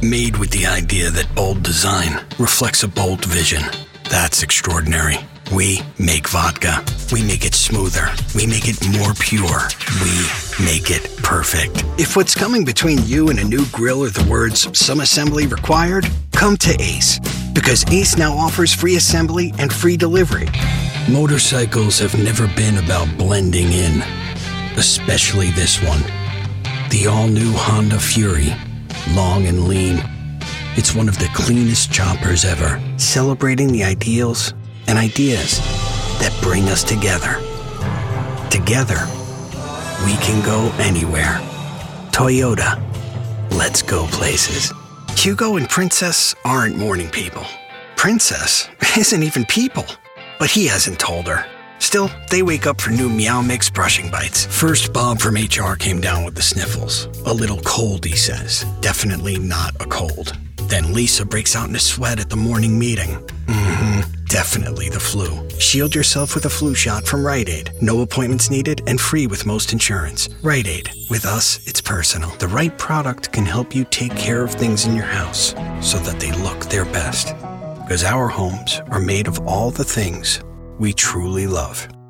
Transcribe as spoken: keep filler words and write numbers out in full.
Made with the idea that bold design reflects a bold vision. That's extraordinary. We make vodka. We make it smoother. We make it more pure. We make it perfect. If what's coming between you and a new grill are the words, "some assembly required," come to Ace. Because Ace now offers free assembly and free delivery. Motorcycles have never been about blending in, especially this one. The all-new Honda Fury, long and lean. It's one of the cleanest choppers ever, celebrating the ideals and ideas that bring us together. Together, we can go anywhere. Toyota, let's go places. Hugo and Princess aren't morning people. Princess isn't even people. But he hasn't told her. Still, they wake up for new Meow Mix brushing bites. First, Bob from H R came down with the sniffles. A little cold, he says. Definitely not a cold. Then Lisa breaks out in a sweat at the morning meeting. Mm-hmm, definitely the flu. Shield yourself with a flu shot from Rite Aid. No appointments needed and free with most insurance. Rite Aid. With us, it's personal. The right product can help you take care of things in your house so that they look their best. Because our homes are made of all the things we truly love.